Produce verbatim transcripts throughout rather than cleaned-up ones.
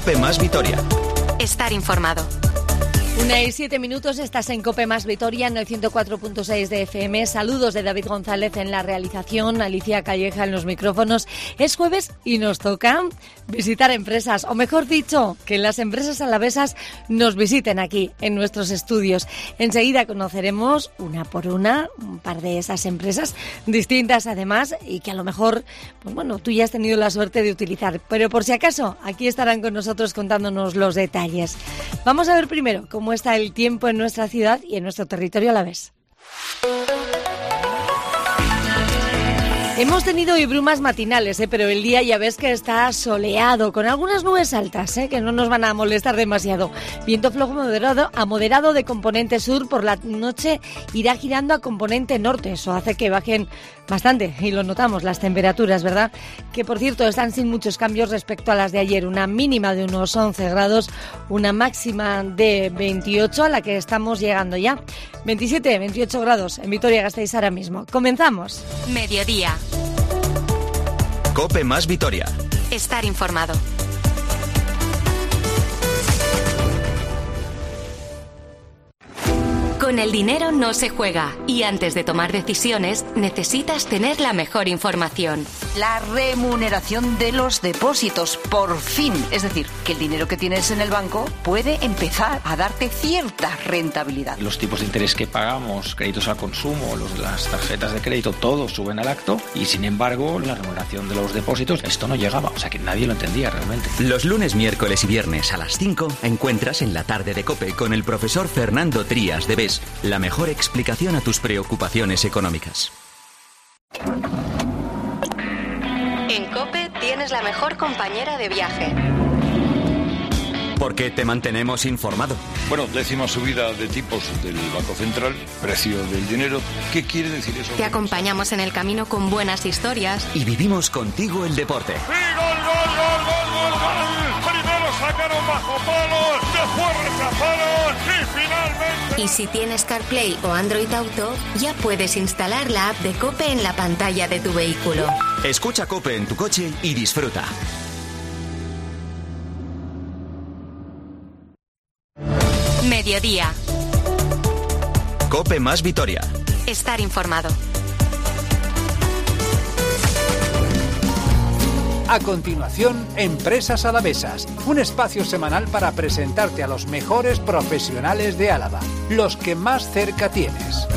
COPE más Vitoria. Estar informado. Una y siete minutos, estás en COPE más Vitoria en el ciento cuatro punto seis de F M. Saludos de David González en la realización, Alicia Calleja en los micrófonos. Es jueves y nos toca visitar empresas, o mejor dicho, que las empresas alavesas nos visiten aquí en nuestros estudios. Enseguida conoceremos una por una un par de esas empresas distintas además y que a lo mejor, pues bueno, tú ya has tenido la suerte de utilizar. Pero por si acaso, aquí estarán con nosotros contándonos los detalles. Vamos a ver primero cómo está el tiempo en nuestra ciudad y en nuestro territorio alavés. Hemos tenido hoy brumas matinales, ¿eh? Pero el día ya ves que está soleado, con algunas nubes altas, ¿eh? Que no nos van a molestar demasiado. Viento flojo moderado, a moderado de componente sur, por la noche irá girando a componente norte. Eso hace que bajen bastante, y lo notamos, las temperaturas, ¿verdad? Que por cierto están sin muchos cambios respecto a las de ayer. Una mínima de unos once grados, una máxima de veintiocho a la que estamos llegando ya. veintisiete, veintiocho grados en Vitoria-Gasteiz ahora mismo. Comenzamos. Mediodía. COPE más Vitoria. Estar informado. Con el dinero no se juega y antes de tomar decisiones necesitas tener la mejor información. La remuneración de los depósitos, por fin. Es decir, que el dinero que tienes en el banco puede empezar a darte cierta rentabilidad. Los tipos de interés que pagamos, créditos al consumo, los, las tarjetas de crédito, todos suben al acto y sin embargo la remuneración de los depósitos, esto no llegaba, o sea que nadie lo entendía realmente. Los lunes, miércoles y viernes a las cinco encuentras en la tarde de COPE con el profesor Fernando Trías de B E S la mejor explicación a tus preocupaciones económicas. En COPE tienes la mejor compañera de viaje. Porque te mantenemos informado. Bueno, décima subida de tipos del Banco Central, precio del dinero. ¿Qué quiere decir eso? Te acompañamos en el camino con buenas historias. Y vivimos contigo el deporte. ¡Sí, gol, gol, gol, gol, gol, gol! Primero sacaron bajo palos, después rechazaron y finalmente... Y si tienes CarPlay o Android Auto, ya puedes instalar la app de COPE en la pantalla de tu vehículo. Escucha COPE en tu coche y disfruta. Mediodía. COPE más Vitoria. Estar informado. A continuación, Empresas Alavesas, un espacio semanal para presentarte a los mejores profesionales de Álava, los que más cerca tienes.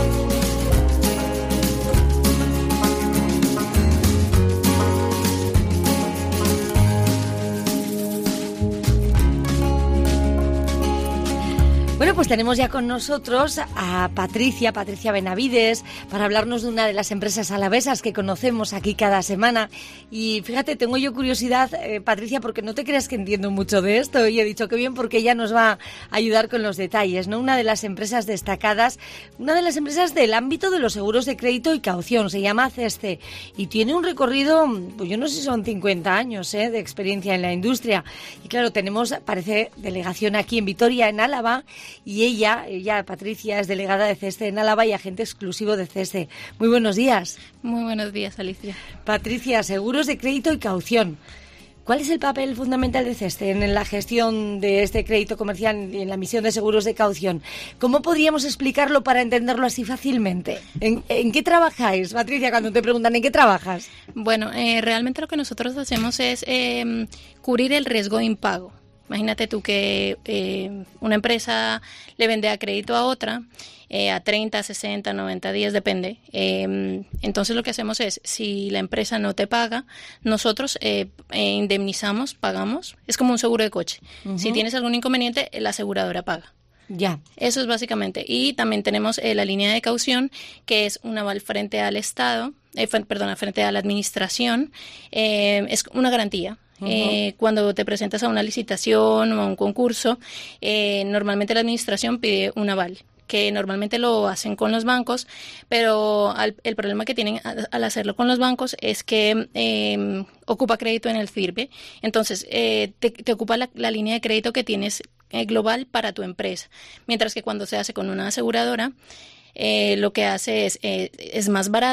Bueno, pues tenemos ya con nosotros a Patricia, Patricia Benavides, para hablarnos de una de las empresas alavesas que conocemos aquí cada semana. Y fíjate, tengo yo curiosidad, eh, Patricia, porque no te creas que entiendo mucho de esto, y he dicho que bien porque ella nos va a ayudar con los detalles, ¿no? Una de las empresas destacadas, una de las empresas del ámbito de los seguros de crédito y caución, se llama CESCE, y tiene un recorrido, pues yo no sé si son cincuenta años, ¿eh?, de experiencia en la industria. Y claro, tenemos, parece, delegación aquí en Vitoria, en Álava. Y ella, ella, Patricia, es delegada de CESCE en Álava y agente exclusivo de CESCE. Muy buenos días. Muy buenos días, Alicia. Patricia, seguros de crédito y caución. ¿Cuál es el papel fundamental de CESCE en la gestión de este crédito comercial y en la emisión de seguros de caución? ¿Cómo podríamos explicarlo para entenderlo así fácilmente? ¿En, en qué trabajáis, Patricia, cuando te preguntan en qué trabajas? Bueno, eh, realmente lo que nosotros hacemos es eh, cubrir el riesgo de impago. Imagínate tú que eh, una empresa le vende a crédito a otra eh, a treinta, sesenta, noventa días, depende. Eh, entonces lo que hacemos es, si la empresa no te paga, nosotros eh, eh, indemnizamos, pagamos. Es como un seguro de coche. Uh-huh. Si tienes algún inconveniente, la aseguradora paga. Ya. Eso es básicamente. Y también tenemos eh, la línea de caución, que es un aval frente al Estado, eh, f- perdón, frente a la administración. Eh, es una garantía. Uh-huh. Eh, cuando te presentas a una licitación o a un concurso, eh, normalmente la administración pide un aval, que normalmente lo hacen con los bancos, pero al, el problema que tienen al, al hacerlo con los bancos es que eh, ocupa crédito en el FIRBE, entonces eh, te, te ocupa la, la línea de crédito que tienes eh, global para tu empresa, mientras que cuando se hace con una aseguradora, eh, lo que hace es, eh, es más barato,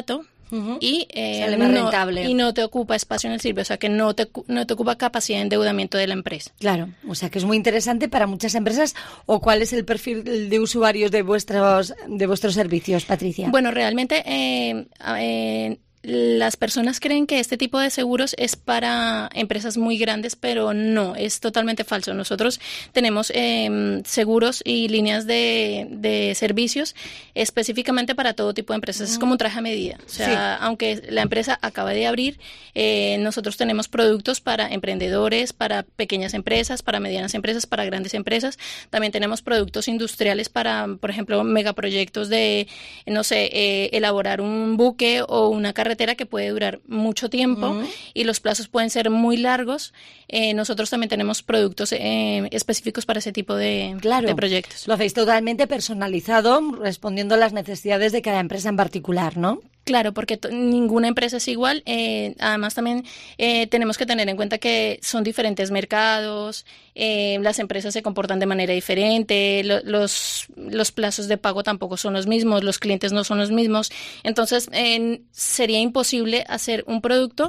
Uh-huh. Y, eh, sale más no, rentable. Y no te ocupa espacio en el sirve, o sea que no te, no te ocupa capacidad de endeudamiento de la empresa. Claro, o sea que es muy interesante para muchas empresas. ¿O cuál es el perfil de usuarios de vuestros de vuestros servicios, Patricia? Bueno, realmente eh, eh, las personas creen que este tipo de seguros es para empresas muy grandes, pero no, es totalmente falso. Nosotros tenemos eh, seguros y líneas de, de servicios específicamente para todo tipo de empresas. Es como un traje a medida. O sea, sí. Aunque la empresa acaba de abrir, eh, nosotros tenemos productos para emprendedores, para pequeñas empresas, para medianas empresas, para grandes empresas. También tenemos productos industriales para, por ejemplo, megaproyectos de, no sé, eh, elaborar un buque o una carretera que puede durar mucho tiempo uh-huh. y los plazos pueden ser muy largos. Eh, nosotros también tenemos productos eh, específicos para ese tipo de, claro, de proyectos. Lo hacéis totalmente personalizado, respondiendo a las necesidades de cada empresa en particular, ¿no? Claro, porque t- ninguna empresa es igual. Eh, además, también eh, tenemos que tener en cuenta que son diferentes mercados, eh, las empresas se comportan de manera diferente, lo, los, los plazos de pago tampoco son los mismos, los clientes no son los mismos. Entonces, eh, sería imposible hacer un producto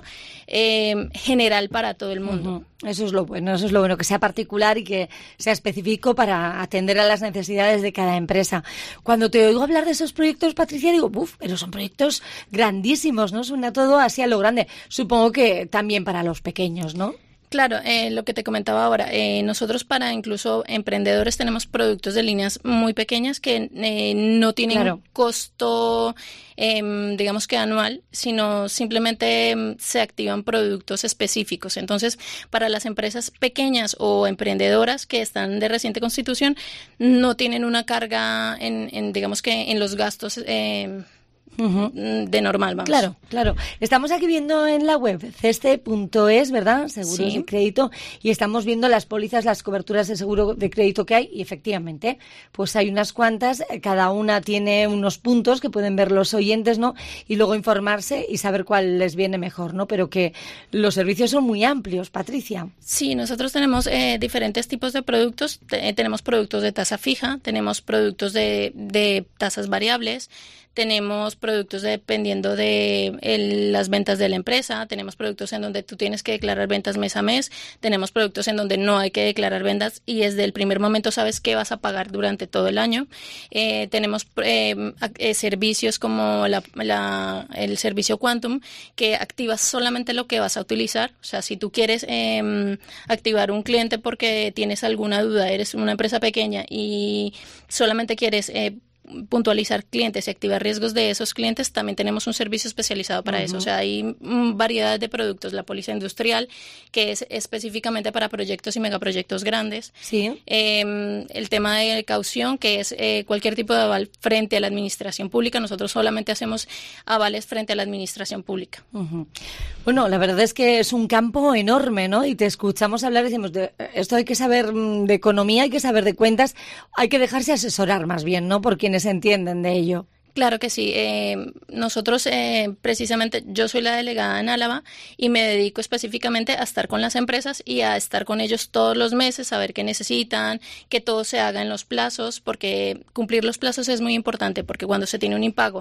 eh, general para todo el mundo. Uh-huh. Eso es lo bueno, eso es lo bueno, que sea particular y que sea específico para atender a las necesidades de cada empresa. Cuando te oigo hablar de esos proyectos, Patricia, digo, uff, pero son proyectos grandísimos, ¿no? Suena todo así a lo grande. Supongo que también para los pequeños, ¿no? Claro, eh, lo que te comentaba ahora, eh, nosotros para incluso emprendedores tenemos productos de líneas muy pequeñas que eh, no tienen claro. costo, eh, digamos que anual, sino simplemente eh, se activan productos específicos. Entonces, para las empresas pequeñas o emprendedoras que están de reciente constitución, no tienen una carga en, en digamos que en los gastos eh, Uh-huh. de normal, vamos. Claro, claro. Estamos aquí viendo en la web ceste punto es, ¿verdad? Seguros sí. de crédito, y estamos viendo las pólizas, las coberturas de seguro de crédito que hay, y efectivamente, pues hay unas cuantas, cada una tiene unos puntos que pueden ver los oyentes, ¿no? Y luego informarse y saber cuál les viene mejor, ¿no? Pero que los servicios son muy amplios, Patricia. Sí, nosotros tenemos eh, diferentes tipos de productos. T- tenemos productos de tasa fija, tenemos productos de, de tasas variables, tenemos productos dependiendo de el, las ventas de la empresa, tenemos productos en donde tú tienes que declarar ventas mes a mes, tenemos productos en donde no hay que declarar ventas y desde el primer momento sabes qué vas a pagar durante todo el año. Eh, tenemos eh, eh, servicios como la, la, el servicio Quantum, que activas solamente lo que vas a utilizar. O sea, si tú quieres eh, activar un cliente porque tienes alguna duda, eres una empresa pequeña y solamente quieres eh, puntualizar clientes y activar riesgos de esos clientes, también tenemos un servicio especializado para uh-huh. eso. O sea, hay mm, variedad de productos. La póliza industrial, que es específicamente para proyectos y megaproyectos grandes. Sí. Eh, el tema de caución, que es eh, cualquier tipo de aval frente a la administración pública. Nosotros solamente hacemos avales frente a la administración pública. Uh-huh. Bueno, la verdad es que es un campo enorme, ¿no? Y te escuchamos hablar y decimos, de, esto hay que saber de economía, hay que saber de cuentas, hay que dejarse asesorar más bien, ¿no? Por quienes se entienden de ello. Claro que sí. Eh, nosotros, eh, precisamente, yo soy la delegada en Álava y me dedico específicamente a estar con las empresas y a estar con ellos todos los meses, a ver qué necesitan, que todo se haga en los plazos, porque cumplir los plazos es muy importante, porque cuando se tiene un impago,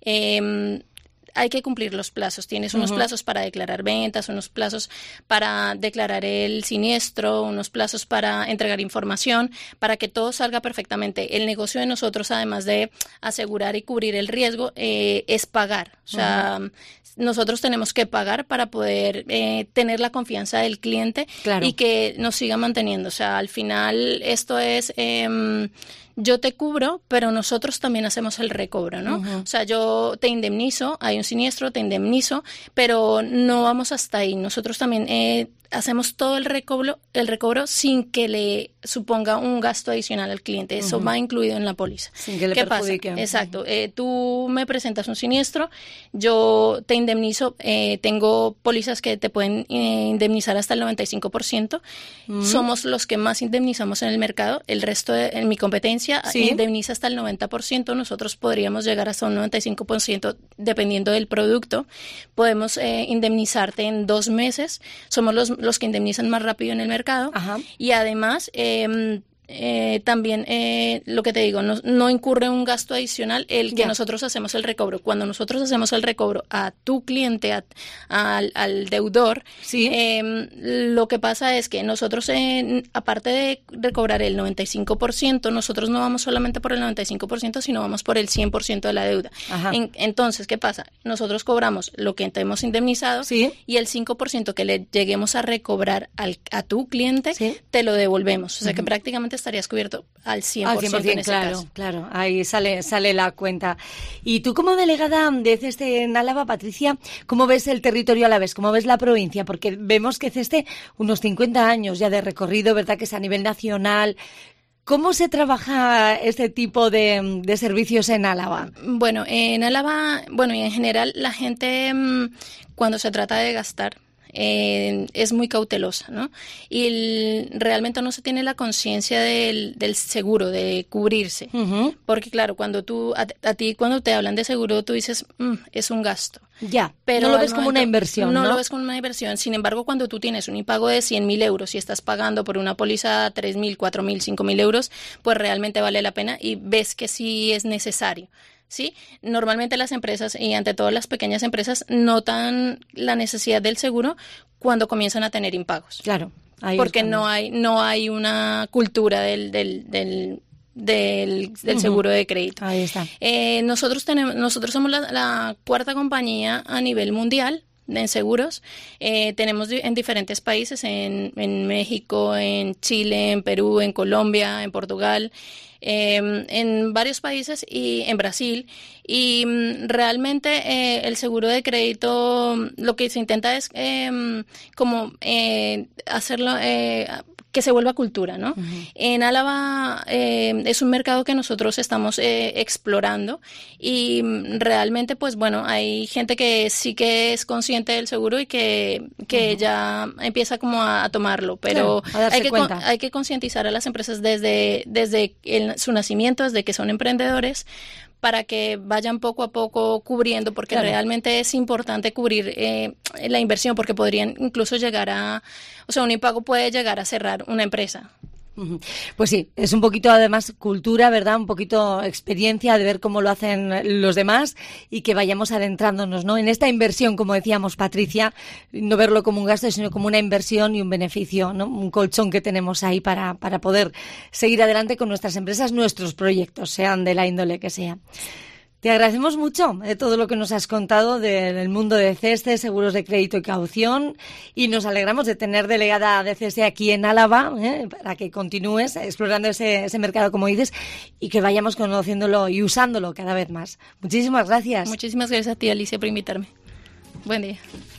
eh, hay que cumplir los plazos. Tienes unos uh-huh. plazos para declarar ventas, unos plazos para declarar el siniestro, unos plazos para entregar información, para que todo salga perfectamente. El negocio de nosotros, además de asegurar y cubrir el riesgo, eh, es pagar. O sea, uh-huh. nosotros tenemos que pagar para poder eh, tener la confianza del cliente claro. y que nos siga manteniendo. O sea, al final esto es... Eh, yo te cubro, pero nosotros también hacemos el recobro, ¿no? Uh-huh. O sea, yo te indemnizo, hay un siniestro, te indemnizo, pero no vamos hasta ahí. Nosotros también eh, hacemos todo el recobro, el recobro sin que le suponga un gasto adicional al cliente. Eso uh-huh. va incluido en la póliza. Sin que le ¿Qué perjudique. pasa? Exacto. Uh-huh. Eh, tú me presentas un siniestro, yo te indemnizo, eh, tengo pólizas que te pueden eh, indemnizar hasta el noventa y cinco por ciento. Uh-huh. Somos los que más indemnizamos en el mercado. El resto, de, en mi competencia, ¿sí? indemniza hasta el noventa por ciento. Nosotros podríamos llegar hasta un noventa y cinco por ciento dependiendo del producto. Podemos eh, indemnizarte en dos meses. Somos los, los que indemnizan más rápido en el mercado. Ajá. Y además... Eh, eh, también eh, lo que te digo, no, no incurre un gasto adicional el que Ya. nosotros hacemos el recobro. Cuando nosotros hacemos el recobro a tu cliente, a, al, al deudor, Sí. eh, lo que pasa es que nosotros, eh, aparte de recobrar el noventa y cinco por ciento, nosotros no vamos solamente por el noventa y cinco por ciento, sino vamos por el cien por ciento de la deuda. Ajá. En, entonces, ¿qué pasa? Nosotros cobramos lo que te hemos indemnizado Sí. y el cinco por ciento que le lleguemos a recobrar al, a tu cliente, Sí. te lo devolvemos. O sea que prácticamente estarías cubierto al cien por ciento, Al cien por ciento, en ese claro, caso. claro, ahí sale, sale la cuenta. Y tú como delegada de CESTE en Álava, Patricia, ¿cómo ves el territorio alavés? ¿Cómo ves la provincia? Porque vemos que CESTE, unos cincuenta años ya de recorrido, ¿verdad? Que es a nivel nacional. ¿Cómo se trabaja este tipo de, de servicios en Álava? Bueno, en Álava, bueno, y en general la gente mm, cuando se trata de gastar eh, es muy cautelosa, ¿no? Y el- realmente no se tiene la conciencia del, del seguro, de cubrirse. Ujú. Porque claro, cuando tú, a, a ti cuando te hablan de seguro, tú dices, "Mm, es un gasto". Ya, Pero no lo al ves como momento- una inversión, ¿no? No lo ves como una inversión. Sin embargo, cuando tú tienes un impago de cien mil euros y estás pagando por una póliza tres mil, cuatro mil, cinco mil euros, pues realmente vale la pena y ves que sí es necesario. ¿Sí? Normalmente las empresas, y ante todo las pequeñas empresas, notan la necesidad del seguro cuando comienzan a tener impagos. Claro. Ahí Porque está. no hay, no hay una cultura del, del, del, del, del Ujú. seguro de crédito. Ahí está. Eh, nosotros tenemos, nosotros somos la, la cuarta compañía a nivel mundial en seguros. Eh, tenemos di- en diferentes países, en, en México, en Chile, en Perú, en Colombia, en Portugal, eh, en varios países y en Brasil. Y mm, realmente eh, el seguro de crédito, mm, lo que se intenta es eh, como eh, hacerlo, eh, que se vuelva cultura, ¿no? En Álava eh, es un mercado que nosotros estamos eh, explorando y mm, realmente, pues bueno, hay gente que sí que es consciente del seguro y que, que ya empieza como a, a tomarlo, pero Claro, a darse hay que con- cuenta. hay que concientizar a las empresas desde, desde el- su nacimiento, desde que son emprendedores, para que vayan poco a poco cubriendo, porque Claro. realmente es importante cubrir eh, la inversión, porque podrían incluso llegar a, o sea, un impago puede llegar a cerrar una empresa. Ujú. Pues sí, es un poquito además cultura, ¿verdad? Un poquito experiencia de ver cómo lo hacen los demás y que vayamos adentrándonos, ¿no? En esta inversión, como decíamos, Patricia, no verlo como un gasto, sino como una inversión y un beneficio, ¿no? Un colchón que tenemos ahí para, para poder seguir adelante con nuestras empresas, nuestros proyectos, sean de la índole que sea. Te agradecemos mucho de todo lo que nos has contado de- del mundo de CESTE, seguros de crédito y caución, y nos alegramos de tener delegada de CESTE aquí en Álava, ¿eh? Para que continúes explorando ese, ese mercado, como dices, y que vayamos conociéndolo y usándolo cada vez más. Muchísimas gracias. Muchísimas gracias a ti, Alicia, por invitarme. Buen día.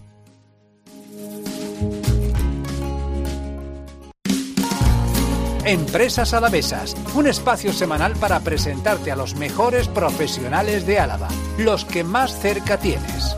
Empresas Alavesas, un espacio semanal para presentarte a los mejores profesionales de Álava, los que más cerca tienes.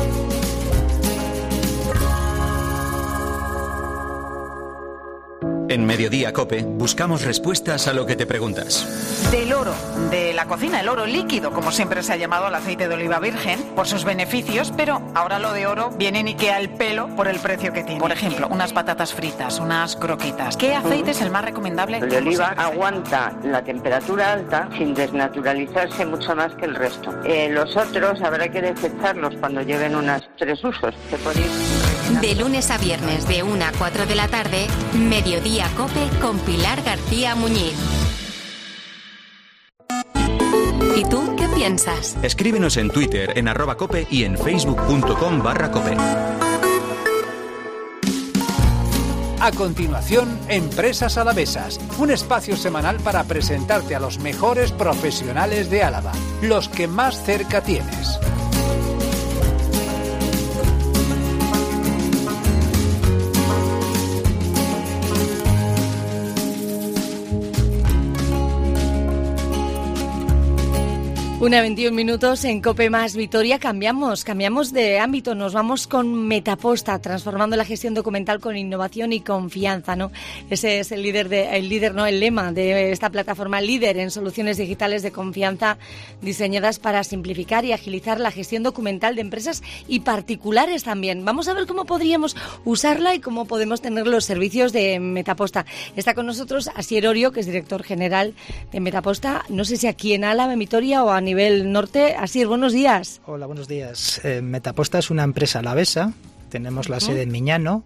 En Mediodía Cope buscamos respuestas a lo que te preguntas. Del oro, de la cocina, el oro líquido, como siempre se ha llamado al aceite de oliva virgen, por sus beneficios, pero ahora lo de oro viene ni que al pelo por el precio que tiene. Por ejemplo, unas patatas fritas, unas croquetas. ¿Qué aceite es el más recomendable? El de oliva aguanta la temperatura alta sin desnaturalizarse mucho más que el resto. Eh, los otros habrá que desecharlos cuando lleven unos tres usos. Se puede ir... De lunes a viernes de una a cuatro de la tarde, Mediodía Cope con Pilar García Muñiz. ¿Y tú qué piensas? Escríbenos en Twitter, en arroba cope y en facebook.com barra cope. A continuación, Empresas Alavesas, un espacio semanal para presentarte a los mejores profesionales de Álava, los que más cerca tienes. Una veintiún minutos en COPE más Vitoria. Cambiamos, cambiamos de ámbito. Nos vamos con Metaposta, transformando la gestión documental con innovación y confianza, ¿no? Ese es el líder, de, el líder, no, el lema de esta plataforma, líder en soluciones digitales de confianza diseñadas para simplificar y agilizar la gestión documental de empresas y particulares también. Vamos a ver cómo podríamos usarla y cómo podemos tener los servicios de Metaposta. Está con nosotros Asier Orio, que es director general de Metaposta. No sé si aquí en Álava, en Vitoria o a nivel norte. Asier, buenos días. Hola, buenos días. Eh, Metaposta es una empresa alavesa. Tenemos la uh-huh. sede en Miñano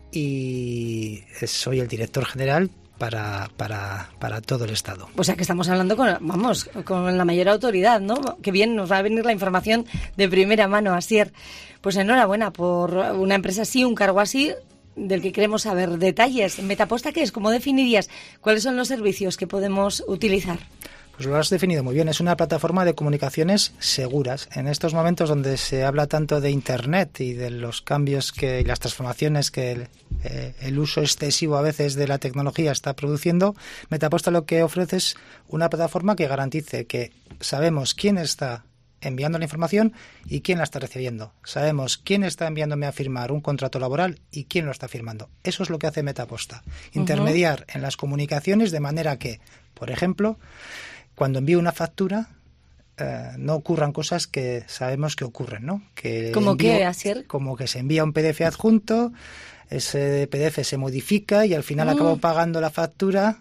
y soy el director general para, para, para todo el Estado. O sea que estamos hablando con, vamos, con la mayor autoridad, ¿no? Que bien nos va a venir la información de primera mano, Asier. Pues enhorabuena por una empresa así, un cargo así, del que queremos saber detalles. ¿Metaposta qué es? ¿Cómo definirías? ¿Cuáles son los servicios que podemos utilizar? Pues lo has definido muy bien. Es una plataforma de comunicaciones seguras. En estos momentos donde se habla tanto de Internet y de los cambios que, y las transformaciones que el, eh, el uso excesivo a veces de la tecnología está produciendo, Metaposta lo que ofrece es una plataforma que garantice que sabemos quién está enviando la información y quién la está recibiendo. Sabemos quién está enviándome a firmar un contrato laboral y quién lo está firmando. Eso es lo que hace Metaposta. Intermediar uh-huh. en las comunicaciones de manera que, por ejemplo, cuando envío una factura, eh, no ocurran cosas que sabemos que ocurren, ¿no? Que ¿Cómo envío, qué, Asier? Como que se envía un P D F adjunto, ese P D F se modifica y al final mm. acabo pagando la factura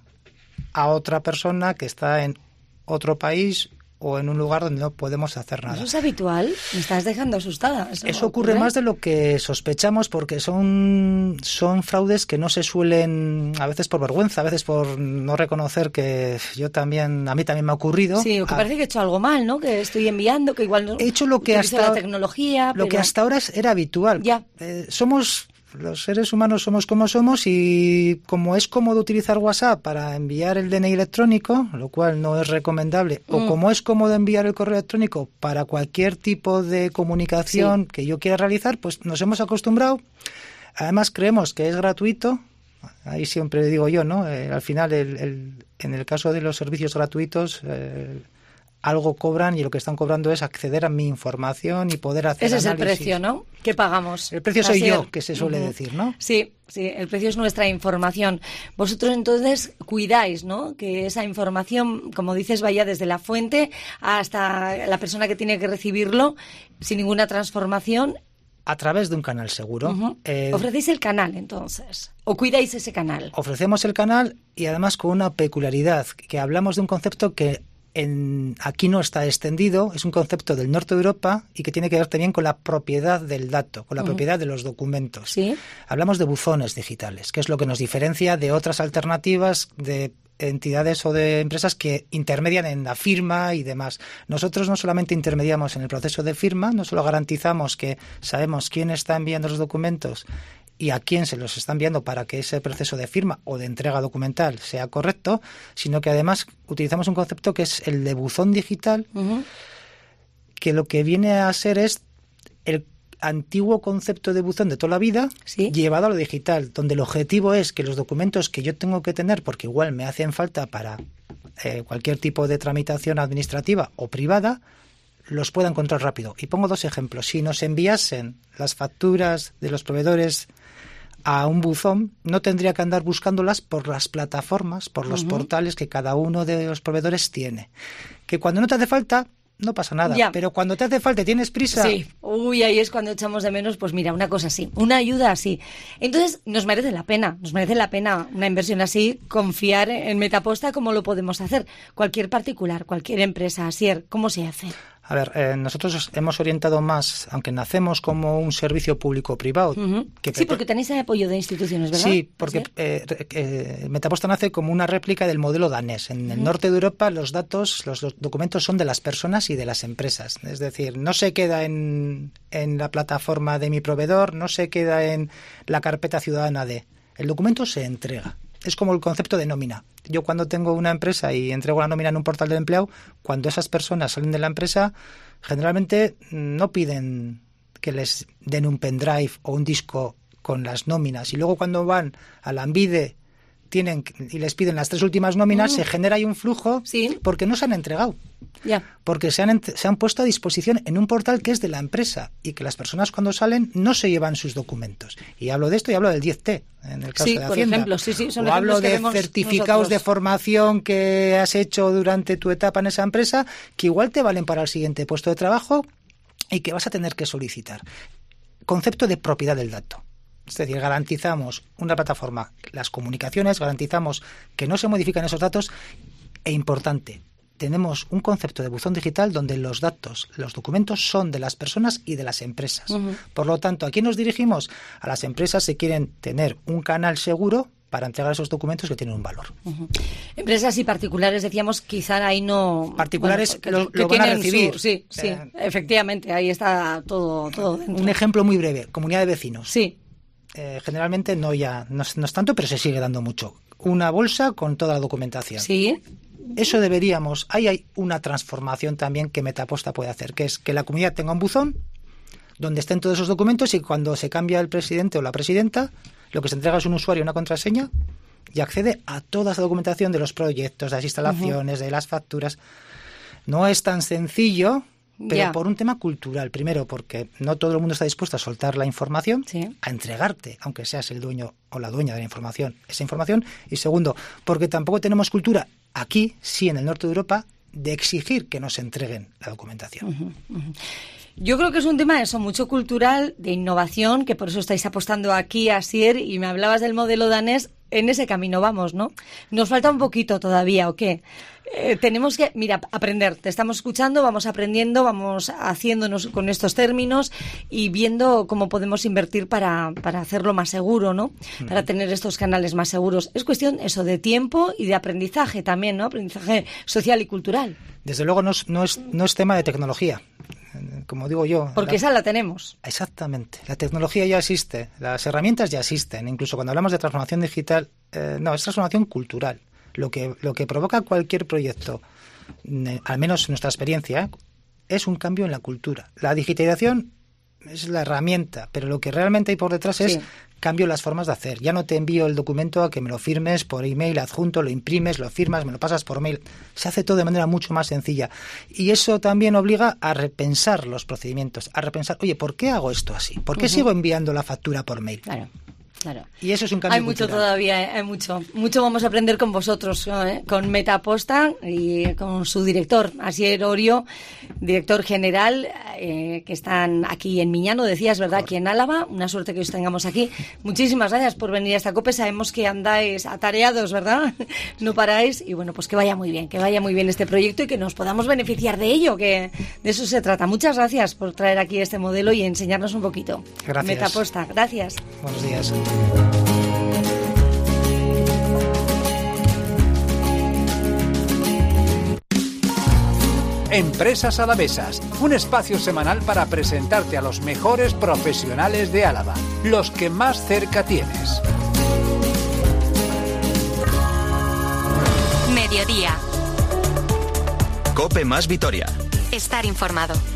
a otra persona que está en otro país o en un lugar donde no podemos hacer nada. ¿Eso es habitual? Me estás dejando asustada. Eso, Eso ocurre, ocurre más de lo que sospechamos porque son, son fraudes que no se suelen, a veces por vergüenza, a veces por no reconocer que yo también, a mí también me ha ocurrido. Sí, o que a, parece que he hecho algo mal, ¿no? Que estoy enviando, que igual no he hecho lo que hasta la tecnología. Lo pero... que hasta ahora era habitual. Ya. Eh, somos... Los seres humanos somos como somos y como es cómodo utilizar WhatsApp para enviar el D N I electrónico, lo cual no es recomendable, mm. o como es cómodo enviar el correo electrónico para cualquier tipo de comunicación sí. que yo quiera realizar, pues nos hemos acostumbrado. Además creemos que es gratuito. Ahí siempre digo yo, ¿no? Eh, al final, el, el, en el caso de los servicios gratuitos... Eh, algo cobran y lo que están cobrando es acceder a mi información y poder hacer Ese análisis. Es el precio, ¿no? Que pagamos. El precio soy Así yo, el... que se suele uh-huh. decir, ¿no? Sí, sí, el precio es nuestra información. Vosotros entonces cuidáis, ¿no? Que esa información, como dices, vaya desde la fuente hasta la persona que tiene que recibirlo sin ninguna transformación. A través de un canal seguro. Uh-huh. Eh, ¿Ofrecéis el canal entonces? ¿O cuidáis ese canal? Ofrecemos el canal y además con una peculiaridad, que hablamos de un concepto que En, aquí no está extendido, es un concepto del norte de Europa y que tiene que ver también con la propiedad del dato, con la uh-huh. propiedad de los documentos. ¿Sí? Hablamos de buzones digitales, que es lo que nos diferencia de otras alternativas de entidades o de empresas que intermedian en la firma y demás. Nosotros no solamente intermediamos en el proceso de firma, no solo garantizamos que sabemos quién está enviando los documentos y a quién se los está enviando para que ese proceso de firma o de entrega documental sea correcto, sino que además utilizamos un concepto que es el de buzón digital, uh-huh. que lo que viene a ser es el antiguo concepto de buzón de toda la vida, ¿Sí? llevado a lo digital, donde el objetivo es que los documentos que yo tengo que tener, porque igual me hacen falta para eh, cualquier tipo de tramitación administrativa o privada, los pueda encontrar rápido. Y pongo dos ejemplos. Si nos enviasen las facturas de los proveedores a un buzón, no tendría que andar buscándolas por las plataformas, por los uh-huh. portales que cada uno de los proveedores tiene. Que cuando no te hace falta, no pasa nada. Ya. Pero cuando te hace falta y tienes prisa... Sí. Uy, ahí es cuando echamos de menos, pues mira, una cosa así, una ayuda así. Entonces, nos merece la pena, nos merece la pena una inversión así, confiar en Metaposta, como lo podemos hacer. Cualquier particular, cualquier empresa, Asier, ¿cómo se hace? A ver, eh, nosotros hemos orientado más, aunque nacemos como un servicio público-privado. Uh-huh. Que sí, porque tenéis el apoyo de instituciones, ¿verdad? Sí, porque eh, eh, Metaposta nace como una réplica del modelo danés. En el uh-huh. norte de Europa los datos, los, los documentos son de las personas y de las empresas. Es decir, no se queda en, en la plataforma de mi proveedor, no se queda en la carpeta ciudadana de... El documento se entrega. Es como el concepto de nómina. Yo cuando tengo una empresa y entrego la nómina en un portal de empleo, cuando esas personas salen de la empresa, generalmente no piden que les den un pendrive o un disco con las nóminas. Y luego cuando van a Lanbide tienen y les piden las tres últimas nóminas, Mm. se genera ahí un flujo Sí. porque no se han entregado. Ya. Porque se han, ent- se han puesto a disposición en un portal que es de la empresa y que las personas cuando salen no se llevan sus documentos. Y hablo de esto y hablo del diez T, en el caso Sí, de por Hacienda. ejemplo, sí, sí, son o hablo ejemplos que de vemos certificados de nosotros. formación que has hecho durante tu etapa en esa empresa que igual te valen para el siguiente puesto de trabajo y que vas a tener que solicitar. Concepto de propiedad del dato. Es decir, garantizamos una plataforma, las comunicaciones, garantizamos que no se modifican esos datos e, importante, tenemos un concepto de buzón digital donde los datos, los documentos son de las personas y de las empresas. Ujú. Por lo tanto, ¿a quién nos dirigimos? A las empresas que quieren tener un canal seguro para entregar esos documentos que tienen un valor. Ujú. Empresas y particulares, decíamos, quizá ahí no... Particulares que, lo- que lo van a tienen su- recibir. sí, sí, Eh, efectivamente, ahí está todo, todo dentro. Un ejemplo muy breve, comunidad de vecinos. Sí. Eh, generalmente no ya no, es- no es tanto, pero se sigue dando mucho. Una bolsa con toda la documentación. Sí. Eso deberíamos. Ahí hay una transformación también que Metaposta puede hacer, que es que la comunidad tenga un buzón donde estén todos esos documentos y cuando se cambia el presidente o la presidenta, lo que se entrega es un usuario y una contraseña y accede a toda esa documentación de los proyectos, de las instalaciones, de las facturas. No es tan sencillo, pero Ya. por un tema cultural. Primero, porque no todo el mundo está dispuesto a soltar la información, Sí. a entregarte, aunque seas el dueño o la dueña de la información, esa información. Y segundo, porque tampoco tenemos cultura aquí, sí, en el norte de Europa, de exigir que nos entreguen la documentación. Ujú, ujú. Yo creo que es un tema eso, mucho cultural, de innovación, que por eso estáis apostando aquí, Asier, y me hablabas del modelo danés. En ese camino vamos, ¿no? Nos falta un poquito todavía, ¿o qué? Eh, tenemos que, mira, aprender. Te estamos escuchando, vamos aprendiendo, vamos haciéndonos con estos términos y viendo cómo podemos invertir para, para hacerlo más seguro, ¿no? Mm. Para tener estos canales más seguros. Es cuestión, eso, de tiempo y de aprendizaje también, ¿no? Aprendizaje social y cultural. Desde luego no es, no es, no es tema de tecnología, eh, como digo yo. Porque la- esa la tenemos. Exactamente. La tecnología ya existe, las herramientas ya existen. Incluso cuando hablamos de transformación digital, eh, no, es transformación cultural. Lo que, lo que provoca cualquier proyecto, ne- al menos nuestra experiencia, ¿eh? es un cambio en la cultura. La digitalización es la herramienta, pero lo que realmente hay por detrás es Sí. cambio en las formas de hacer. Ya no te envío el documento a que me lo firmes por email adjunto, lo imprimes, lo firmas, me lo pasas por mail. Se hace todo de manera mucho más sencilla. Y eso también obliga a repensar los procedimientos, a repensar, oye, ¿por qué hago esto así? ¿Por qué Ujú. sigo enviando la factura por mail? Claro. Claro. Y eso es un cambio Hay mucho cultural. todavía, eh, hay mucho. Mucho vamos a aprender con vosotros, ¿eh? Con Metaposta y con su director, Asier Orio, director general, eh, que están aquí en Miñano, decías, ¿verdad? Aquí en Álava. Una suerte que os tengamos aquí. Muchísimas gracias por venir a esta COPE. Sabemos que andáis atareados, ¿verdad? No paráis. Y bueno, pues que vaya muy bien, que vaya muy bien este proyecto y que nos podamos beneficiar de ello, que de eso se trata. Muchas gracias por traer aquí este modelo y enseñarnos un poquito. Gracias. Metaposta, gracias. Buenos días. Empresas Alavesas, un espacio semanal para presentarte a los mejores profesionales de Álava, los que más cerca tienes. Mediodía. Cope más Vitoria. Estar informado.